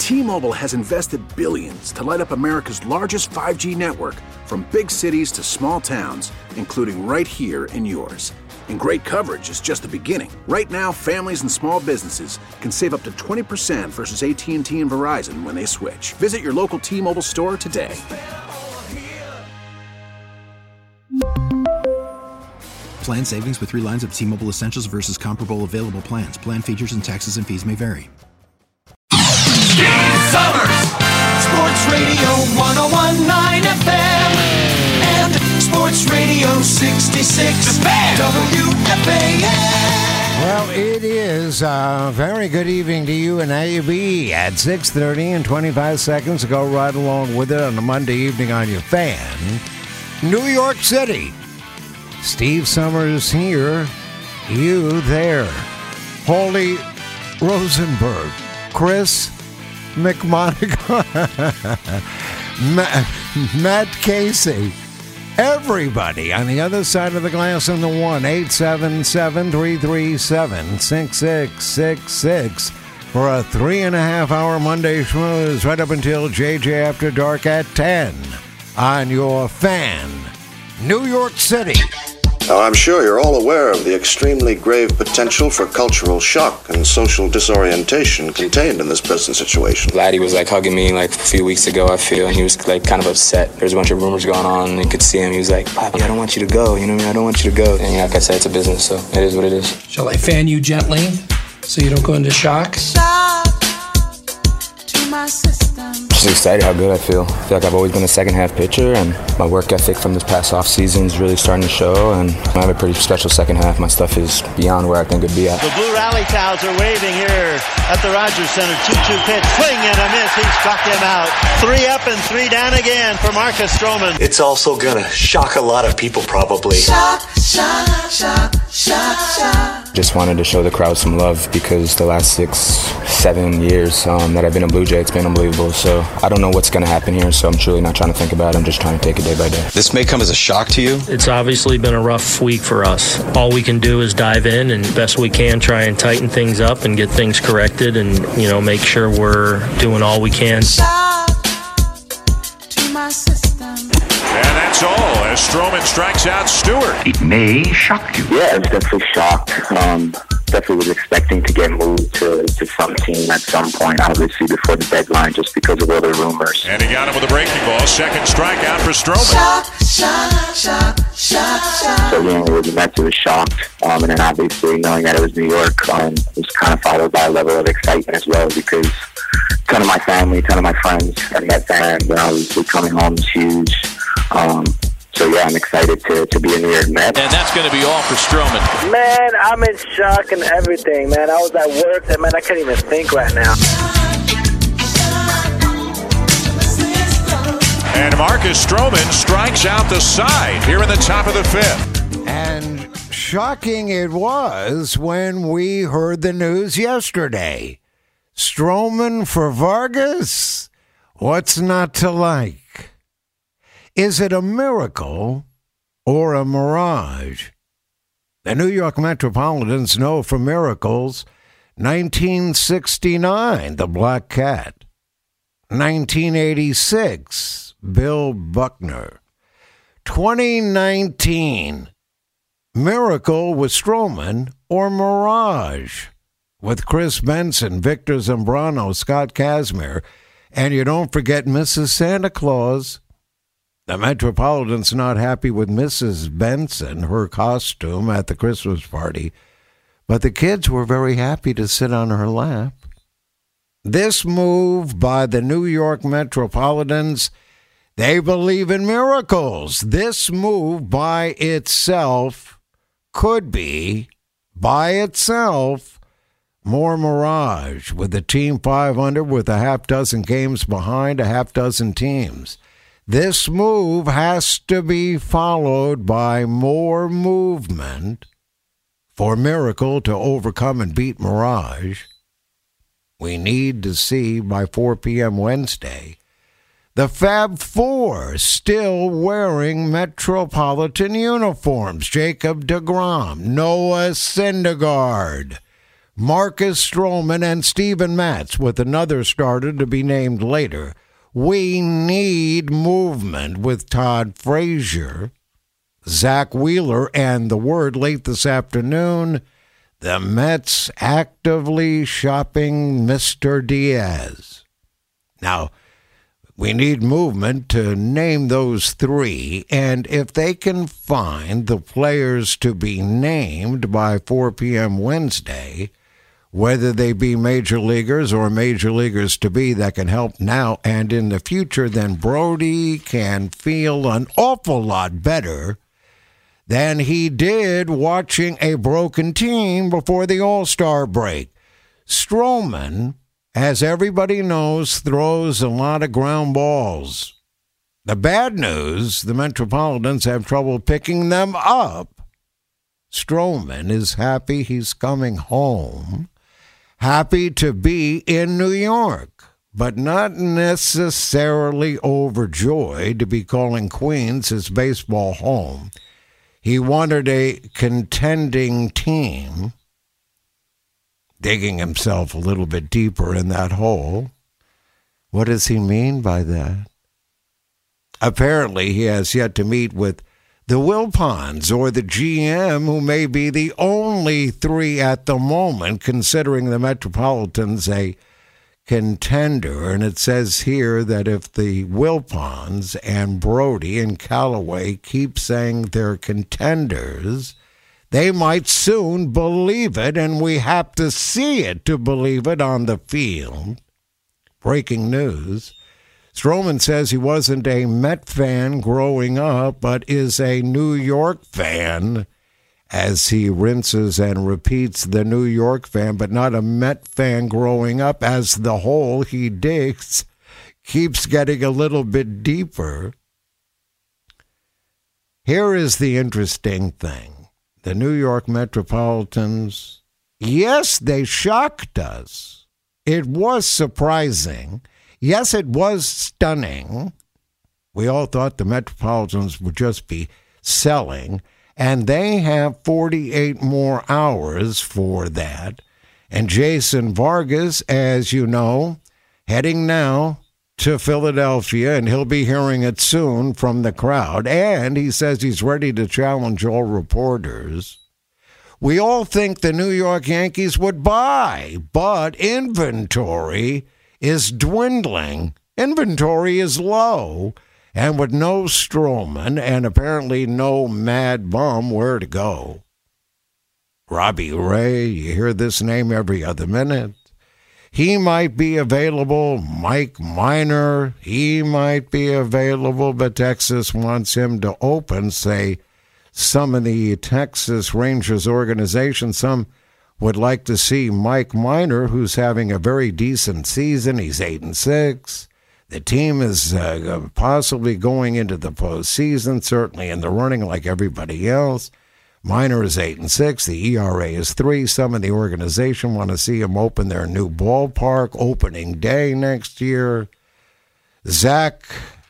T-Mobile has invested billions to light up America's largest 5G network, from big cities to small towns, including right here in yours. And great coverage is just the beginning. Right now, families and small businesses can save up to 20% versus AT&T and Verizon when they switch. Visit your local T-Mobile store today. Plan savings with 3 lines of T-Mobile Essentials versus comparable available plans. Plan features and taxes and fees may vary. Steve Summers, Sports Radio 101.9 FM and Sports Radio 66 WFAN. Well, it is a very good evening to you and AUB at 6:30 and 25 seconds to go right along with it on a Monday evening on your fan. New York City. Steve Summers here, you there. Holly Rosenberg, Chris McMonagle, Matt Casey, everybody on the other side of the glass in the 1-877-337-6666 for a 3.5-hour Monday schmooze right up until JJ After Dark at 10 on your fan, New York City. Now, I'm sure you're all aware of the extremely grave potential for cultural shock and social disorientation contained in this present situation. Laddie was like hugging me like a few weeks ago, I feel, and he was like kind of upset. There's a bunch of rumors going on, and you could see him. He was like, Poppy, I don't want you to go. You know what I mean? I don't want you to go. And like I said, it's a business, so it is what it is. Shall I fan you gently so you don't go into shock? Shock to my system. Just excited how good I feel. I feel like I've always been a second-half pitcher, and my work ethic from this past off-season is really starting to show, and I have a pretty special second half. My stuff is beyond where I think it'd be at. The Blue Rally Towels are waving here at the Rogers Center. 2-2 pitch, swing and a miss. He struck him out. 3 up and 3 down again for Marcus Stroman. It's also gonna shock a lot of people, probably. Shock, shock, shock, shock, shock. Just wanted to show the crowd some love because the last 6-7 years that I've been a Blue Jay, it's been unbelievable. So I don't know what's going to happen here, so I'm truly not trying to think about it. I'm just trying to take it day by day. This may come as a shock to you. It's obviously been a rough week for us. All we can do is dive in and best we can try and tighten things up and get things corrected and, make sure we're doing all we can. Shock to my system. And that's all as Stroman strikes out Stewart. It may shock you. Yeah, I was definitely shocked. Definitely was expecting to get moved to some team at some point, obviously, before the deadline, just because of all the rumors. And he got him with a breaking ball. Second strikeout for Stroman. Shock, shock, shock, shock, shock. So dealing with the Mets, it was shocked. And then obviously knowing that it was New York was kind of followed by a level of excitement as well, because a ton of my family, a ton of my friends are Met fans, and obviously coming home is huge. So, yeah, I'm excited to be a New York Met. And that's going to be all for Stroman. Man, I'm in shock and everything, man. I was at work, and, man, I can't even think right now. And Marcus Stroman strikes out the side here in the top of the 5th. And shocking it was when we heard the news yesterday. Stroman for Vargas? What's not to like? Is it a miracle or a mirage? The New York Metropolitans know for miracles. 1969, the Black Cat. 1986, Bill Buckner. 2019, miracle with Stroman or mirage with Chris Benson, Victor Zambrano, Scott Kazmir, and you don't forget Mrs. Santa Claus. The Metropolitans not happy with Mrs. Benson, her costume at the Christmas party, but the kids were very happy to sit on her lap. This move by the New York Metropolitans, they believe in miracles. This move by itself could be, by itself, more mirage, with the team 500 with a half dozen games behind a half dozen teams. This move has to be followed by more movement for Miracle to overcome and beat Mirage. We need to see by 4 p.m. Wednesday the Fab Four still wearing Metropolitan uniforms. Jacob deGrom, Noah Syndergaard, Marcus Stroman and Steven Matz, with another starter to be named later. We need movement with Todd Frazier, Zach Wheeler, and the word late this afternoon, the Mets actively shopping Mr. Diaz. Now, we need movement to name those three, and if they can find the players to be named by 4 p.m. Wednesday, whether they be major leaguers or major leaguers to be that can help now and in the future, then Brody can feel an awful lot better than he did watching a broken team before the All-Star break. Stroman, as everybody knows, throws a lot of ground balls. The bad news, the Metropolitans have trouble picking them up. Stroman is happy he's coming home, happy to be in New York, but not necessarily overjoyed to be calling Queens his baseball home. He wanted a contending team, digging himself a little bit deeper in that hole. What does he mean by that? Apparently, he has yet to meet with the Wilpons or the GM, who may be the only three at the moment, considering the Metropolitans a contender. And it says here that if the Wilpons and Brody and Callaway keep saying they're contenders, they might soon believe it, and we have to see it to believe it on the field. Breaking news. Stroman says he wasn't a Met fan growing up, but is a New York fan, as he rinses and repeats the New York fan, but not a Met fan growing up, as the hole he digs keeps getting a little bit deeper. Here is the interesting thing. The New York Metropolitans, yes, they shocked us. It was surprising. Yes, it was stunning. We all thought the Metropolitans would just be selling, and they have 48 more hours for that. And Jason Vargas, as you know, heading now to Philadelphia, and he'll be hearing it soon from the crowd. And he says he's ready to challenge all reporters. We all think the New York Yankees would buy, but inventory is dwindling. Inventory is low, and with no Stroman and apparently no Mad Bum, where to go? Robbie Ray, you hear this name every other minute. He might be available. Mike Minor, he might be available, but Texas wants him to open, say, some of the Texas Rangers organization. Some would like to see Mike Minor, who's having a very decent season. He's 8-6. The team is possibly going into the postseason, certainly in the running like everybody else. Minor is 8-6. The ERA is 3. Some in the organization want to see him open their new ballpark opening day next year. Zach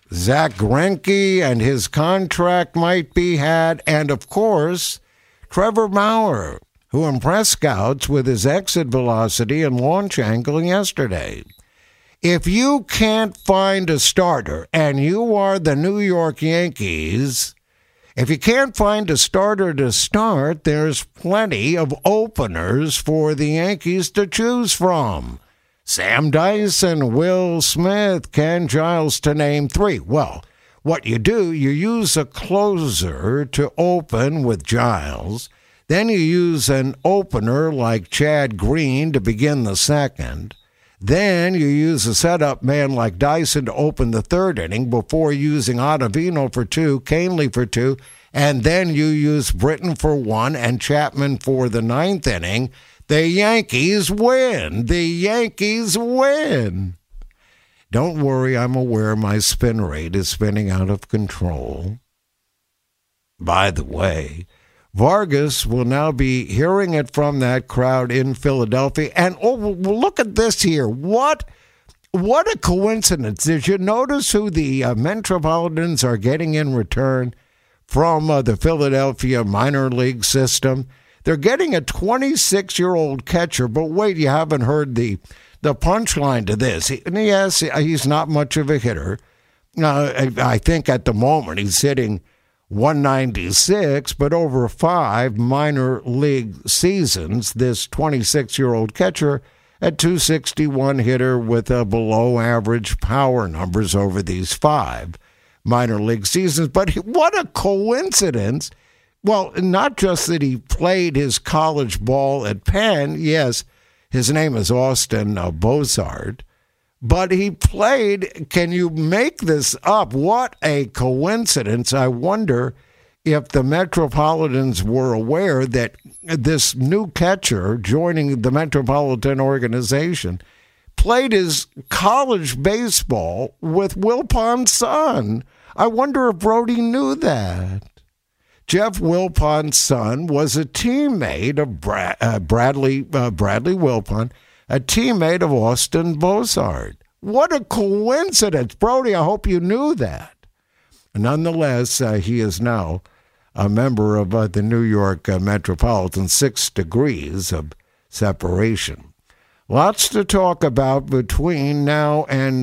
Greinke and his contract might be had. And, of course, Trevor Bauer, who impressed scouts with his exit velocity and launch angle yesterday. If you can't find a starter, and you are the New York Yankees, if you can't find a starter to start, there's plenty of openers for the Yankees to choose from. Sam Dyson, Will Smith, Ken Giles, to name 3. Well, what you do, you use a closer to open with Giles. Then you use an opener like Chad Green to begin the second. Then you use a setup man like Dyson to open the third inning before using Ottavino for 2, Canely for 2, and then you use Britton for 1 and Chapman for the 9th inning. The Yankees win. The Yankees win. Don't worry, I'm aware my spin rate is spinning out of control. By the way, Vargas will now be hearing it from that crowd in Philadelphia. And look at this here. What a coincidence. Did you notice who the Metropolitans are getting in return from the Philadelphia minor league system? They're getting a 26-year-old catcher, but wait, you haven't heard the punchline to this. Yes, he's not much of a hitter. I think at the moment he's hitting 196, but over 5 minor league seasons, this 26-year-old catcher at 261 hitter with below-average power numbers over these 5 minor league seasons. But what a coincidence. Well, not just that he played his college ball at Penn. Yes, his name is Austin Bozard. But he played, can you make this up? What a coincidence. I wonder if the Metropolitans were aware that this new catcher joining the Metropolitan organization played his college baseball with Wilpon's son. I wonder if Brody knew that. Jeff Wilpon's son was a teammate of Bradley Wilpon, a teammate of Austin Bozard. What a coincidence. Brody, I hope you knew that. Nonetheless, he is now a member of the New York Metropolitan, 6 degrees of separation. Lots to talk about between now and,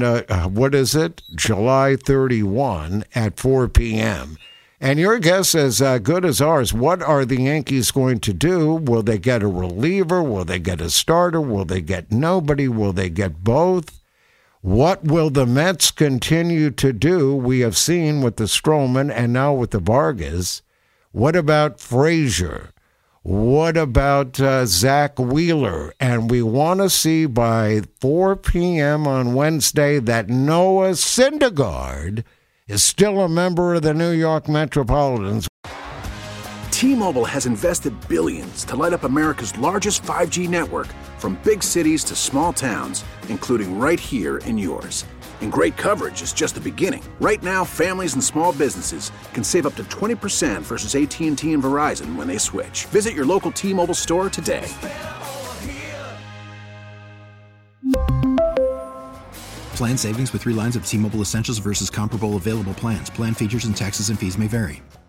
July 31 at 4 p.m., and your guess is as good as ours. What are the Yankees going to do? Will they get a reliever? Will they get a starter? Will they get nobody? Will they get both? What will the Mets continue to do? We have seen with the Stroman and now with the Vargas. What about Frazier? What about Zach Wheeler? And we want to see by 4 p.m. on Wednesday that Noah Syndergaard is still a member of the New York Metropolitans. T-Mobile has invested billions to light up America's largest 5G network, from big cities to small towns, including right here in yours. And great coverage is just the beginning. Right now, families and small businesses can save up to 20% versus AT&T and Verizon when they switch. Visit your local T-Mobile store today. Plan savings with 3 lines of T-Mobile Essentials versus comparable available plans. Plan features and taxes and fees may vary.